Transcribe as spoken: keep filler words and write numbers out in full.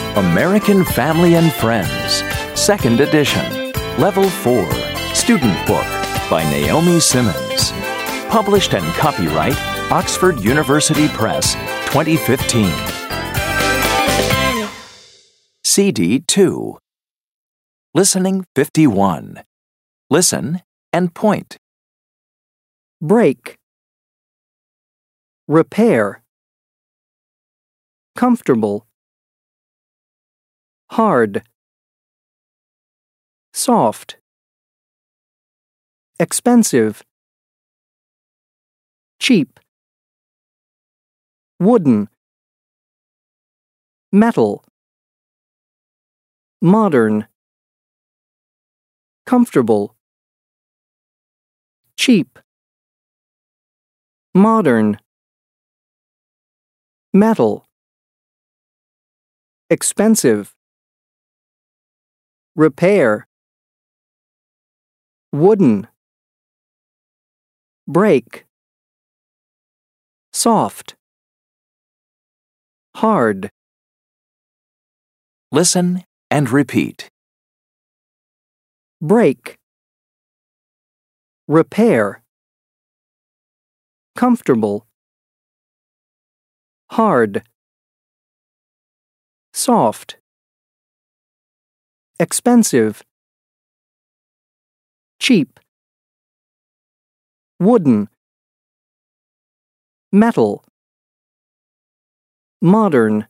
American Family and Friends, Second Edition, Level four, Student Book by Naomi Simmons. Published and copyright Oxford University Press, twenty fifteen. C D two. Listening fifty-one. Listen and point. Break. Repair. Comfortable. Hard. Soft. Expensive. Cheap. Wooden. Metal. Modern. Comfortable. Cheap. Modern. Metal. Expensive. Repair. Wooden. Break. Soft. Hard. Listen and repeat. Break. Repair. Comfortable. Hard. Soft. Expensive. Cheap. Wooden. Metal. Modern.